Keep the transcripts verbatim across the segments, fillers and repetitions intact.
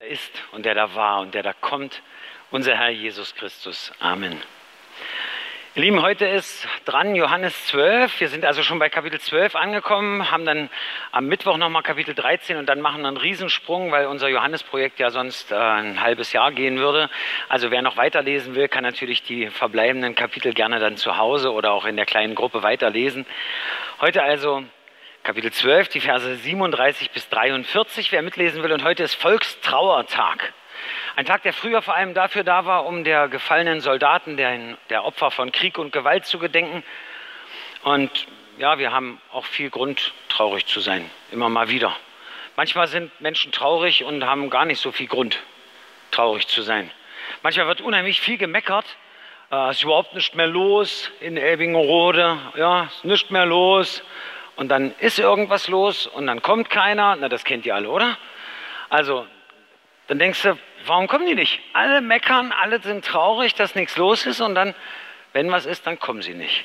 ist und der da war und der da kommt, unser Herr Jesus Christus. Amen. Ihr Lieben, heute ist dran Johannes zwölf. Wir sind also schon bei Kapitel zwölf angekommen, haben dann am Mittwoch nochmal Kapitel dreizehn und dann machen wir einen Riesensprung, weil unser Johannesprojekt ja sonst äh, ein halbes Jahr gehen würde. Also wer noch weiterlesen will, kann natürlich die verbleibenden Kapitel gerne dann zu Hause oder auch in der kleinen Gruppe weiterlesen. Heute also Kapitel zwölf, die Verse siebenunddreißig bis dreiundvierzig, wer mitlesen will. Und heute ist Volkstrauertag. Ein Tag, der früher vor allem dafür da war, um der gefallenen Soldaten, der, der Opfer von Krieg und Gewalt zu gedenken. Und ja, wir haben auch viel Grund, traurig zu sein, immer mal wieder. Manchmal sind Menschen traurig und haben gar nicht so viel Grund, traurig zu sein. Manchmal wird unheimlich viel gemeckert. Es äh, ist überhaupt nicht mehr los in Elbingerode, ja, ist nicht mehr los. Und dann ist irgendwas los und dann kommt keiner. Na, das kennt ihr alle, oder? Also, dann denkst du, warum kommen die nicht? Alle meckern, alle sind traurig, dass nichts los ist und dann, wenn was ist, dann kommen sie nicht.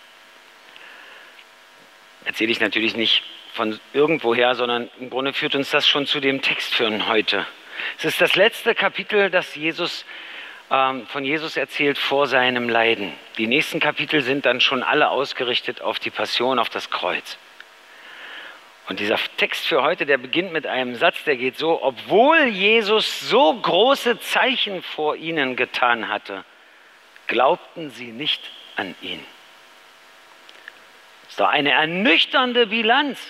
Erzähle ich natürlich nicht von irgendwoher, sondern im Grunde führt uns das schon zu dem Text für heute. Es ist das letzte Kapitel, das Jesus, ähm, von Jesus erzählt vor seinem Leiden. Die nächsten Kapitel sind dann schon alle ausgerichtet auf die Passion, auf das Kreuz. Und dieser Text für heute, der beginnt mit einem Satz, der geht so: Obwohl Jesus so große Zeichen vor ihnen getan hatte, glaubten sie nicht an ihn. Das ist doch eine ernüchternde Bilanz.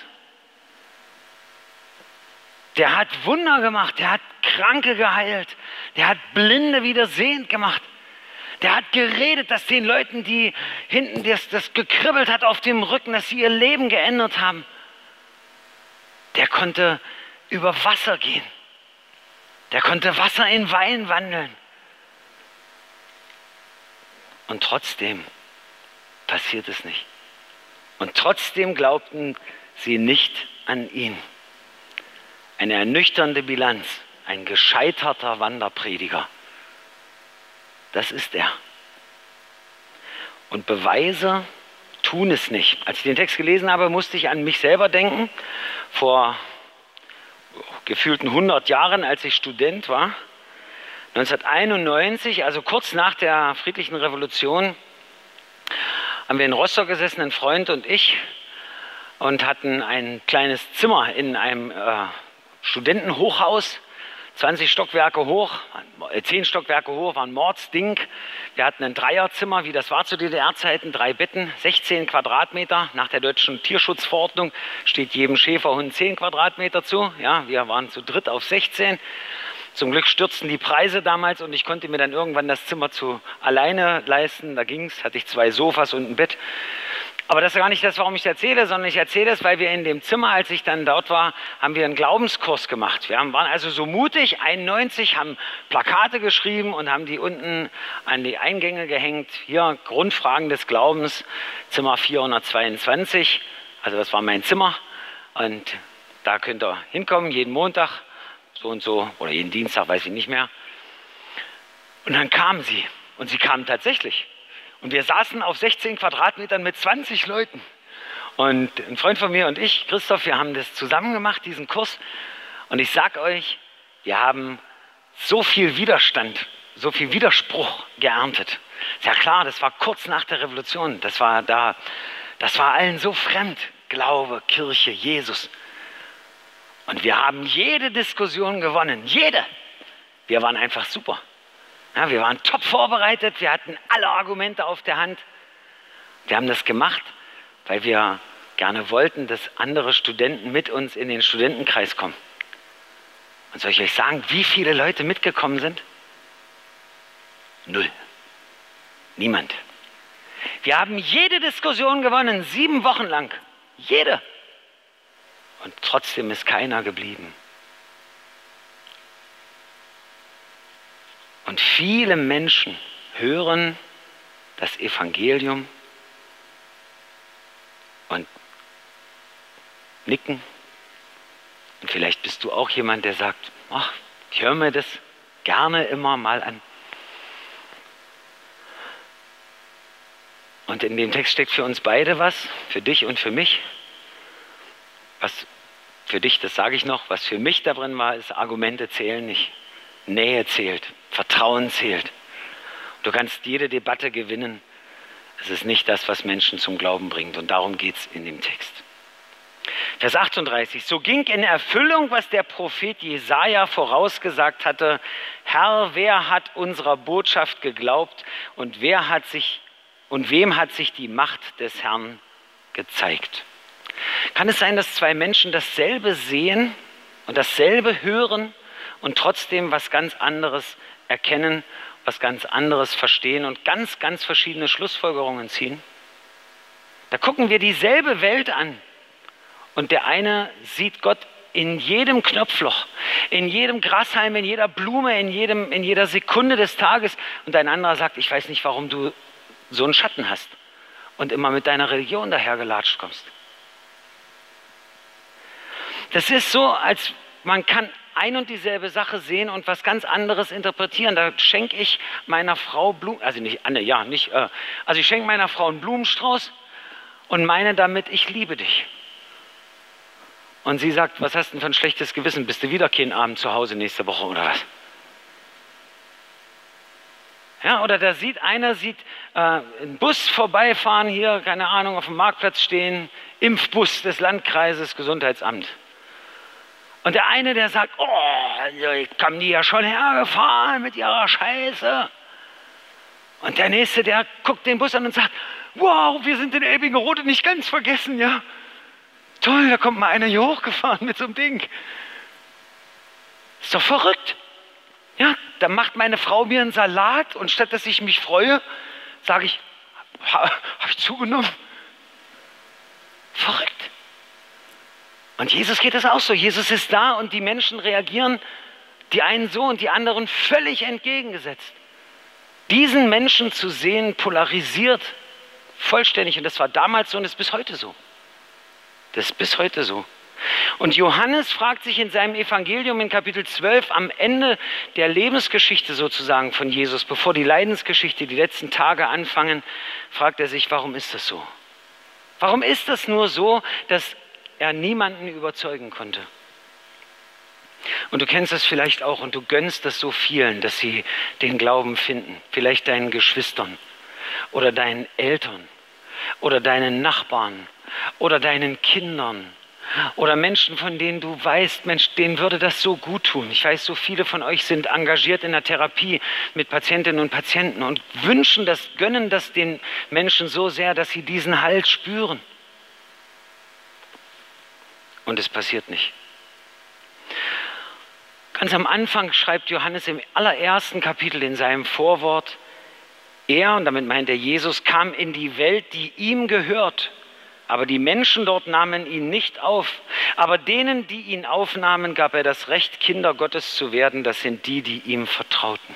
Der hat Wunder gemacht, der hat Kranke geheilt, der hat Blinde wieder sehend gemacht. Der hat geredet, dass den Leuten, die hinten das, das gekribbelt hat auf dem Rücken, dass sie ihr Leben geändert haben. Der konnte über Wasser gehen. Der konnte Wasser in Wein wandeln. Und trotzdem passiert es nicht. Und trotzdem glaubten sie nicht an ihn. Eine ernüchternde Bilanz, ein gescheiterter Wanderprediger. Das ist er. Und Beweise tun es nicht. Als ich den Text gelesen habe, musste ich an mich selber denken. Vor gefühlten hundert Jahren, als ich Student war, neunzehnhunderteinundneunzig, also kurz nach der friedlichen Revolution, haben wir in Rostock gesessen, ein Freund und ich, und hatten ein kleines Zimmer in einem äh, Studentenhochhaus, zwanzig Stockwerke hoch, zehn Stockwerke hoch, war ein Mordsding. Wir hatten ein Dreierzimmer, wie das war zu D D R-Zeiten, drei Betten, sechzehn Quadratmeter. Nach der deutschen Tierschutzverordnung steht jedem Schäferhund zehn Quadratmeter zu. Ja, wir waren zu dritt auf sechzehn. Zum Glück stürzten die Preise damals und ich konnte mir dann irgendwann das Zimmer zu alleine leisten. Da ging es, hatte ich zwei Sofas und ein Bett. Aber das ist gar nicht das, warum ich es erzähle, sondern ich erzähle es, weil wir in dem Zimmer, als ich dann dort war, haben wir einen Glaubenskurs gemacht. Wir waren also so mutig, einundneunzig, haben Plakate geschrieben und haben die unten an die Eingänge gehängt. Hier, Grundfragen des Glaubens, Zimmer vierhundertzweiundzwanzig. Also das war mein Zimmer. Und da könnt ihr hinkommen, jeden Montag, so und so, oder jeden Dienstag, weiß ich nicht mehr. Und dann kamen sie. Und sie kamen tatsächlich. Und wir saßen auf sechzehn Quadratmetern mit zwanzig Leuten. Und ein Freund von mir und ich, Christoph, wir haben das zusammen gemacht, diesen Kurs. Und ich sag euch, wir haben so viel Widerstand, so viel Widerspruch geerntet. Ist ja klar, das war kurz nach der Revolution. Das war da, das war allen so fremd. Glaube, Kirche, Jesus. Und wir haben jede Diskussion gewonnen. Jede. Wir waren einfach super. Ja, wir waren top vorbereitet, wir hatten alle Argumente auf der Hand. Wir haben das gemacht, weil wir gerne wollten, dass andere Studenten mit uns in den Studentenkreis kommen. Und soll ich euch sagen, wie viele Leute mitgekommen sind? Null. Niemand. Wir haben jede Diskussion gewonnen, sieben Wochen lang. Jede. Und trotzdem ist keiner geblieben. Und viele Menschen hören das Evangelium und nicken. Und vielleicht bist du auch jemand, der sagt, ach, ich höre mir das gerne immer mal an. Und in dem Text steckt für uns beide was, für dich und für mich, was für dich, das sage ich noch, was für mich da drin war, ist, Argumente zählen nicht. Nähe zählt, Vertrauen zählt. Du kannst jede Debatte gewinnen. Es ist nicht das, was Menschen zum Glauben bringt. Und darum geht es in dem Text. Vers achtunddreißig. So ging in Erfüllung, was der Prophet Jesaja vorausgesagt hatte. Herr, wer hat unserer Botschaft geglaubt und wer hat sich und wem hat sich die Macht des Herrn gezeigt? Kann es sein, dass zwei Menschen dasselbe sehen und dasselbe hören und trotzdem was ganz anderes erkennen, was ganz anderes verstehen und ganz, ganz verschiedene Schlussfolgerungen ziehen? Da gucken wir dieselbe Welt an und der eine sieht Gott in jedem Knopfloch, in jedem Grashalm, in jeder Blume, in, jedem, in jeder Sekunde des Tages und ein anderer sagt, ich weiß nicht, warum du so einen Schatten hast und immer mit deiner Religion dahergelatscht kommst. Das ist so, als man kann ein und dieselbe Sache sehen und was ganz anderes interpretieren. Da schenke ich meiner Frau Blumen, also nicht, Anne, ja, nicht, äh, also ich schenke meiner Frau einen Blumenstrauß und meine damit, ich liebe dich. Und sie sagt, was hast du denn für ein schlechtes Gewissen? Bist du wieder keinen Abend zu Hause nächste Woche oder was? Ja, oder da sieht einer, sieht äh, einen Bus vorbeifahren hier, keine Ahnung, auf dem Marktplatz stehen, Impfbus des Landkreises Gesundheitsamt. Und der eine, der sagt, oh, jetzt kommen die ja schon hergefahren mit ihrer Scheiße. Und der nächste, der guckt den Bus an und sagt, wow, wir sind in Elbingerode nicht ganz vergessen, ja. Toll, da kommt mal einer hier hochgefahren mit so einem Ding. Ist doch verrückt. Ja, da macht meine Frau mir einen Salat und statt dass ich mich freue, sage ich, habe ich zugenommen? Verrückt. Und Jesus geht es auch so. Jesus ist da und die Menschen reagieren, die einen so und die anderen völlig entgegengesetzt. Diesen Menschen zu sehen, polarisiert vollständig. Und das war damals so und ist bis heute so. Das ist bis heute so. Und Johannes fragt sich in seinem Evangelium in Kapitel zwölf am Ende der Lebensgeschichte sozusagen von Jesus, bevor die Leidensgeschichte, die letzten Tage anfangen, fragt er sich, warum ist das so? Warum ist das nur so, dass er niemanden überzeugen konnte? Und du kennst das vielleicht auch und du gönnst das so vielen, dass sie den Glauben finden. Vielleicht deinen Geschwistern oder deinen Eltern oder deinen Nachbarn oder deinen Kindern oder Menschen, von denen du weißt, Mensch, denen würde das so gut tun. Ich weiß, so viele von euch sind engagiert in der Therapie mit Patientinnen und Patienten und wünschen das, gönnen das den Menschen so sehr, dass sie diesen Halt spüren. Und es passiert nicht. Ganz am Anfang schreibt Johannes im allerersten Kapitel in seinem Vorwort, er, und damit meint er Jesus, kam in die Welt, die ihm gehört. Aber die Menschen dort nahmen ihn nicht auf. Aber denen, die ihn aufnahmen, gab er das Recht, Kinder Gottes zu werden. Das sind die, die ihm vertrauten.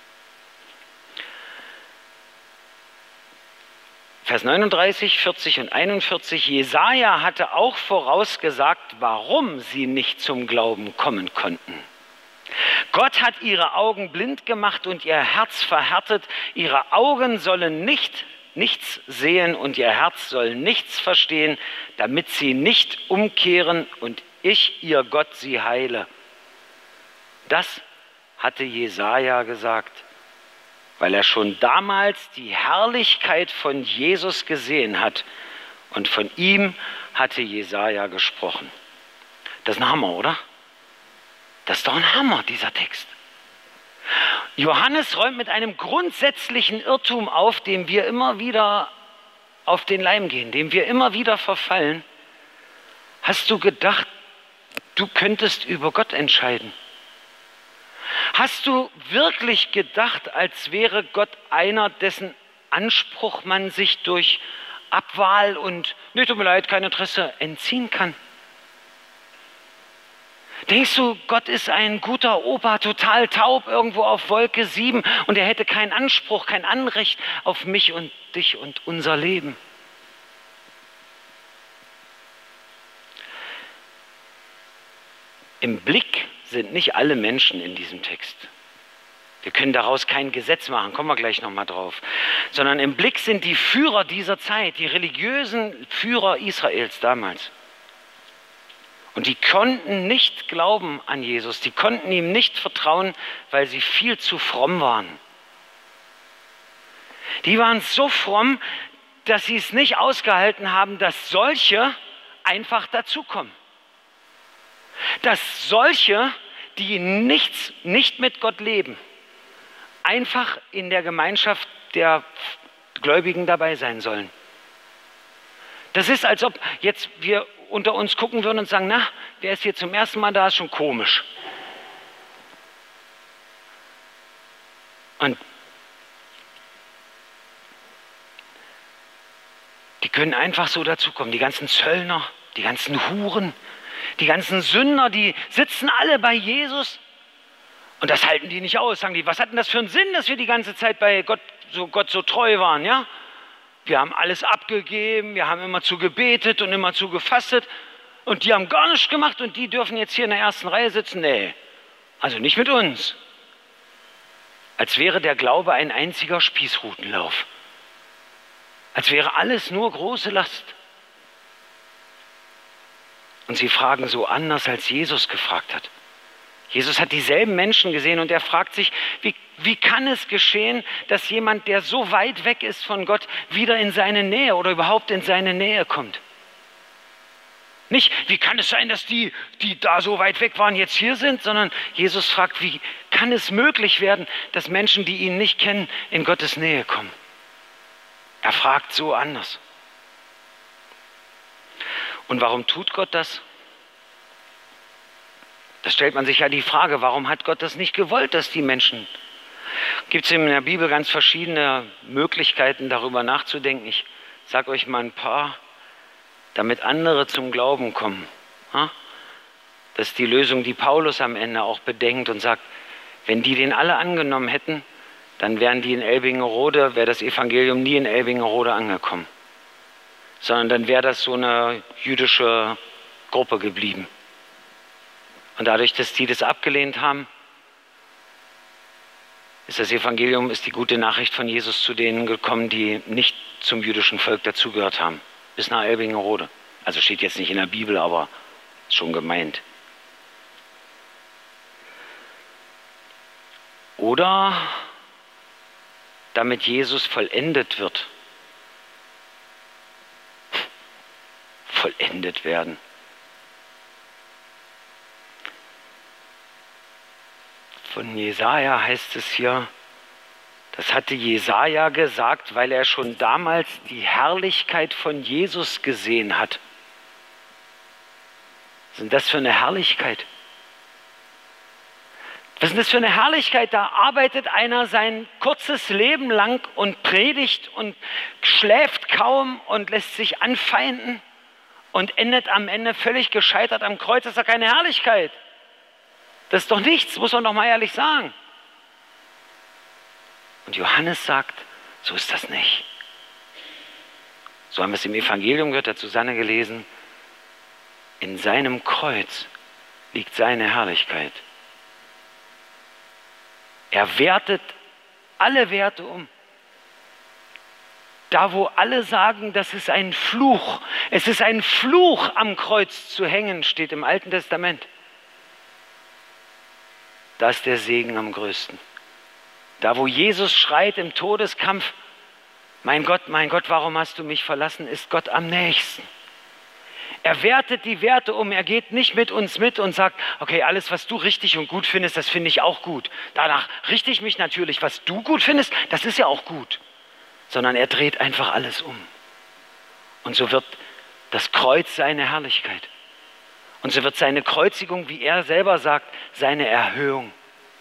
Vers neununddreißig, vierzig und einundvierzig. Jesaja hatte auch vorausgesagt, warum sie nicht zum Glauben kommen konnten. Gott hat ihre Augen blind gemacht und ihr Herz verhärtet. Ihre Augen sollen nicht nichts sehen und ihr Herz soll nichts verstehen, damit sie nicht umkehren und ich, ihr Gott, sie heile. Das hatte Jesaja gesagt, weil er schon damals die Herrlichkeit von Jesus gesehen hat und von ihm hatte Jesaja gesprochen. Das ist ein Hammer, oder? Das ist doch ein Hammer, dieser Text. Johannes räumt mit einem grundsätzlichen Irrtum auf, dem wir immer wieder auf den Leim gehen, dem wir immer wieder verfallen. Hast du gedacht, du könntest über Gott entscheiden? Hast du wirklich gedacht, als wäre Gott einer, dessen Anspruch man sich durch Abwahl und, nee, tut mir leid, kein Interesse, entziehen kann? Denkst du, Gott ist ein guter Opa, total taub, irgendwo auf Wolke sieben und er hätte keinen Anspruch, kein Anrecht auf mich und dich und unser Leben? Im Blick sind nicht alle Menschen in diesem Text. Wir können daraus kein Gesetz machen, kommen wir gleich nochmal drauf. Sondern im Blick sind die Führer dieser Zeit, die religiösen Führer Israels damals. Und die konnten nicht glauben an Jesus, die konnten ihm nicht vertrauen, weil sie viel zu fromm waren. Die waren so fromm, dass sie es nicht ausgehalten haben, dass solche einfach dazukommen. Dass solche, die nichts, nicht mit Gott leben, einfach in der Gemeinschaft der Gläubigen dabei sein sollen. Das ist, als ob jetzt wir unter uns gucken würden und sagen, na, wer ist hier zum ersten Mal da, ist schon komisch. Und die können einfach so dazukommen. Die ganzen Zöllner, die ganzen Huren, die ganzen Sünder, die sitzen alle bei Jesus. Und das halten die nicht aus. Sagen die, was hat denn das für einen Sinn, dass wir die ganze Zeit bei Gott so, Gott so treu waren, ja? Wir haben alles abgegeben, wir haben immer zu gebetet und immer zu gefastet. Und die haben gar nichts gemacht und die dürfen jetzt hier in der ersten Reihe sitzen? Nee, also nicht mit uns. Als wäre der Glaube ein einziger Spießrutenlauf. Als wäre alles nur große Last. Und sie fragen so anders, als Jesus gefragt hat. Jesus hat dieselben Menschen gesehen und er fragt sich, wie, wie kann es geschehen, dass jemand, der so weit weg ist von Gott, wieder in seine Nähe oder überhaupt in seine Nähe kommt? Nicht, wie kann es sein, dass die, die da so weit weg waren, jetzt hier sind, sondern Jesus fragt, wie kann es möglich werden, dass Menschen, die ihn nicht kennen, in Gottes Nähe kommen? Er fragt so anders. Und warum tut Gott das? Da stellt man sich ja die Frage, warum hat Gott das nicht gewollt, dass die Menschen... Gibt es in der Bibel ganz verschiedene Möglichkeiten, darüber nachzudenken. Ich sage euch mal ein paar, damit andere zum Glauben kommen. Das ist die Lösung, die Paulus am Ende auch bedenkt und sagt, wenn die den alle angenommen hätten, dann wären die in Elbingerode, wäre das Evangelium nie in Elbingerode angekommen. Sondern dann wäre das so eine jüdische Gruppe geblieben. Und dadurch, dass die das abgelehnt haben, ist das Evangelium, ist die gute Nachricht von Jesus zu denen gekommen, die nicht zum jüdischen Volk dazugehört haben. Bis nach Elbingerode. Also steht jetzt nicht in der Bibel, aber ist schon gemeint. Oder damit Jesus vollendet wird. Vollendet werden. Von Jesaja heißt es hier, das hatte Jesaja gesagt, weil er schon damals die Herrlichkeit von Jesus gesehen hat. Was ist denn das für eine Herrlichkeit? Was ist denn das für eine Herrlichkeit? Da arbeitet einer sein kurzes Leben lang und predigt und schläft kaum und lässt sich anfeinden und endet am Ende völlig gescheitert am Kreuz. Das ist doch keine Herrlichkeit. Das ist doch nichts, muss man doch mal ehrlich sagen. Und Johannes sagt, so ist das nicht. So haben wir es im Evangelium gehört, der Susanne gelesen. In seinem Kreuz liegt seine Herrlichkeit. Er wertet alle Werte um. Da, wo alle sagen, das ist ein Fluch, es ist ein Fluch, am Kreuz zu hängen, steht im Alten Testament. Da ist der Segen am größten. Da, wo Jesus schreit im Todeskampf, mein Gott, mein Gott, warum hast du mich verlassen, ist Gott am nächsten. Er wertet die Werte um, er geht nicht mit uns mit und sagt, okay, alles, was du richtig und gut findest, das finde ich auch gut. Danach richte ich mich natürlich, was du gut findest, das ist ja auch gut. Sondern er dreht einfach alles um. Und so wird das Kreuz seine Herrlichkeit. Und so wird seine Kreuzigung, wie er selber sagt, seine Erhöhung.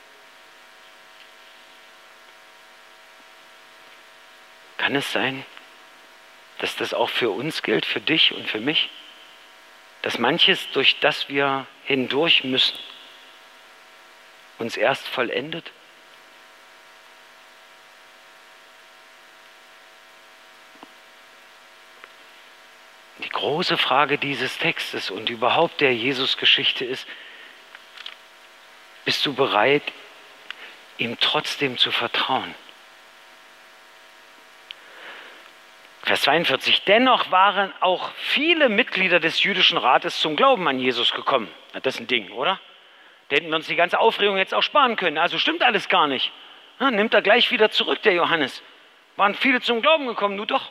Kann es sein, dass das auch für uns gilt, für dich und für mich? Dass manches, durch das wir hindurch müssen, uns erst vollendet? Die große Frage dieses Textes und überhaupt der Jesus-Geschichte ist, bist du bereit, ihm trotzdem zu vertrauen? Vers zweiundvierzig. Dennoch waren auch viele Mitglieder des jüdischen Rates zum Glauben an Jesus gekommen. Na, das ist ein Ding, oder? Da hätten wir uns die ganze Aufregung jetzt auch sparen können. Also stimmt alles gar nicht. Ja, nimmt er gleich wieder zurück, der Johannes. Waren viele zum Glauben gekommen, nur doch.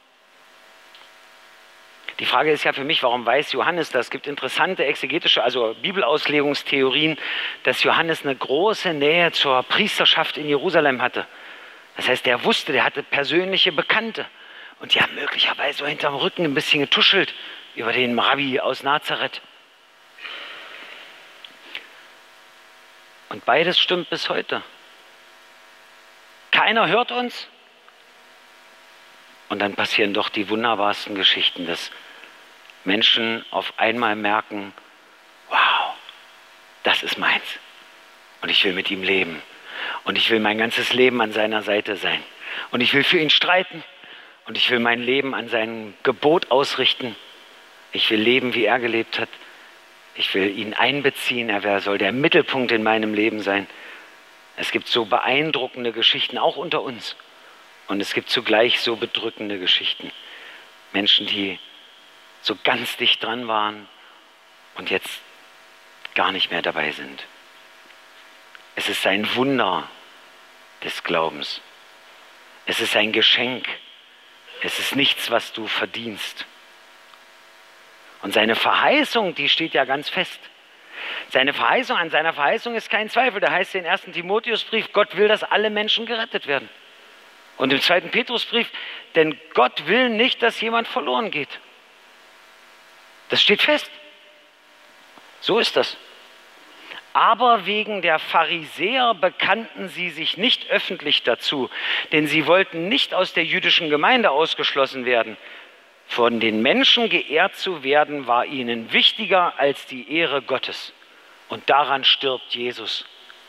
Die Frage ist ja für mich, warum weiß Johannes das? Es gibt interessante exegetische, also Bibelauslegungstheorien, dass Johannes eine große Nähe zur Priesterschaft in Jerusalem hatte. Das heißt, der wusste, der hatte persönliche Bekannte. Und die haben möglicherweise so hinterm Rücken ein bisschen getuschelt über den Rabbi aus Nazareth. Und beides stimmt bis heute. Keiner hört uns. Und dann passieren doch die wunderbarsten Geschichten, dass Menschen auf einmal merken, wow, das ist meins. Und ich will mit ihm leben. Und ich will mein ganzes Leben an seiner Seite sein. Und ich will für ihn streiten. Und ich will mein Leben an sein Gebot ausrichten. Ich will leben, wie er gelebt hat. Ich will ihn einbeziehen. Er soll der Mittelpunkt in meinem Leben sein. Es gibt so beeindruckende Geschichten, auch unter uns. Und es gibt zugleich so bedrückende Geschichten. Menschen, die so ganz dicht dran waren und jetzt gar nicht mehr dabei sind. Es ist ein Wunder des Glaubens. Es ist ein Geschenk. Es ist nichts, was du verdienst. Und seine Verheißung, die steht ja ganz fest. Seine Verheißung, an seiner Verheißung ist kein Zweifel. Da heißt es im ersten Timotheusbrief, Gott will, dass alle Menschen gerettet werden. Und im zweiten Petrusbrief, denn Gott will nicht, dass jemand verloren geht. Das steht fest. So ist das. Aber wegen der Pharisäer bekannten sie sich nicht öffentlich dazu, denn sie wollten nicht aus der jüdischen Gemeinde ausgeschlossen werden. Von den Menschen geehrt zu werden, war ihnen wichtiger als die Ehre Gottes. Und daran stirbt Jesus.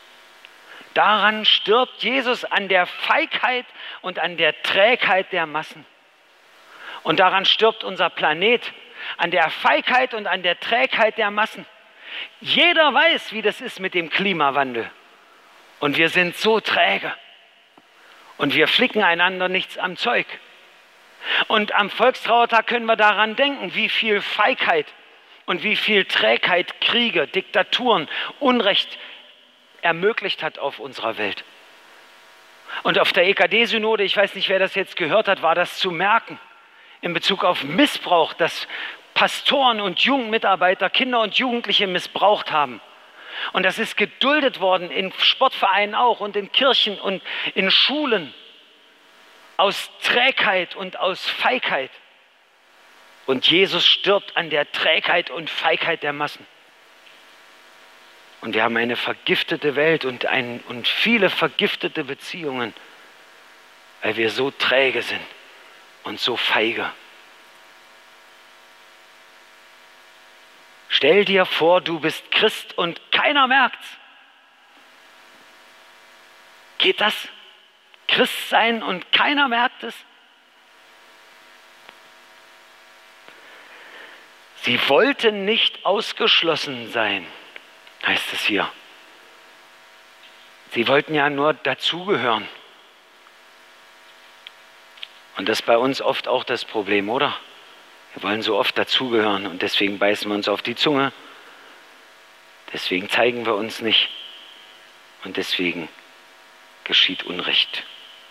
Daran stirbt Jesus, an der Feigheit und an der Trägheit der Massen. Und daran stirbt unser Planet, an der Feigheit und an der Trägheit der Massen. Jeder weiß, wie das ist mit dem Klimawandel. Und wir sind so träge. Und wir flicken einander nichts am Zeug. Und am Volkstrauertag können wir daran denken, wie viel Feigheit und wie viel Trägheit Kriege, Diktaturen, Unrecht ermöglicht hat auf unserer Welt. Und auf der E K D-Synode, ich weiß nicht, wer das jetzt gehört hat, war das zu merken, in Bezug auf Missbrauch, dass Pastoren und Jugendmitarbeiter Kinder und Jugendliche missbraucht haben. Und das ist geduldet worden, in Sportvereinen auch und in Kirchen und in Schulen, aus Trägheit und aus Feigheit. Und Jesus stirbt an der Trägheit und Feigheit der Massen. Und wir haben eine vergiftete Welt und, ein, und viele vergiftete Beziehungen, weil wir so träge sind und so feige. Stell dir vor, du bist Christ und keiner merkt's. Geht das? Christ sein und keiner merkt es? Sie wollten nicht ausgeschlossen sein, heißt es hier. Sie wollten ja nur dazugehören. Und das ist bei uns oft auch das Problem, oder? Wir wollen so oft dazugehören und deswegen beißen wir uns auf die Zunge. Deswegen zeigen wir uns nicht und deswegen geschieht Unrecht.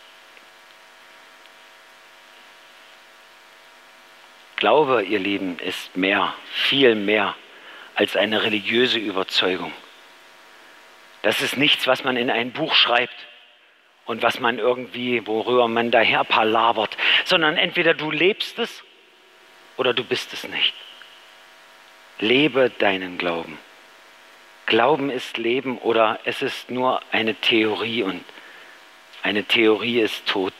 Glaube, ihr Lieben, ist mehr, viel mehr als eine religiöse Überzeugung. Das ist nichts, was man in ein Buch schreibt und was man irgendwie, worüber man daher palabert, sondern entweder du lebst es oder du bist es nicht. Lebe deinen Glauben. Glauben ist Leben oder es ist nur eine Theorie und eine Theorie ist tot.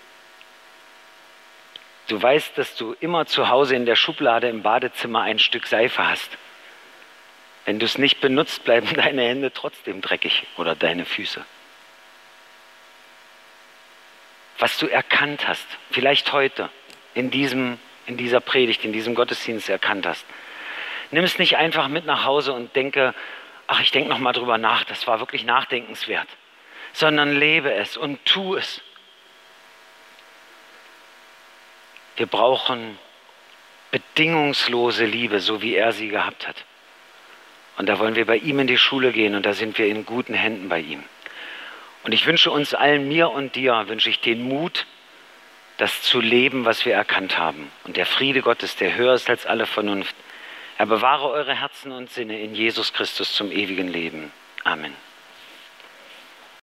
Du weißt, dass du immer zu Hause in der Schublade im Badezimmer ein Stück Seife hast. Wenn du es nicht benutzt, bleiben deine Hände trotzdem dreckig oder deine Füße. Was du erkannt hast, vielleicht heute in, diesem, in dieser Predigt, in diesem Gottesdienst erkannt hast, nimm es nicht einfach mit nach Hause und denke, ach, ich denke nochmal drüber nach, das war wirklich nachdenkenswert, sondern lebe es und tu es. Wir brauchen bedingungslose Liebe, so wie er sie gehabt hat. Und da wollen wir bei ihm in die Schule gehen und da sind wir in guten Händen bei ihm. Und ich wünsche uns allen, mir und dir, wünsche ich den Mut, das zu leben, was wir erkannt haben. Und der Friede Gottes, der höher ist als alle Vernunft, er bewahre eure Herzen und Sinne in Jesus Christus zum ewigen Leben. Amen.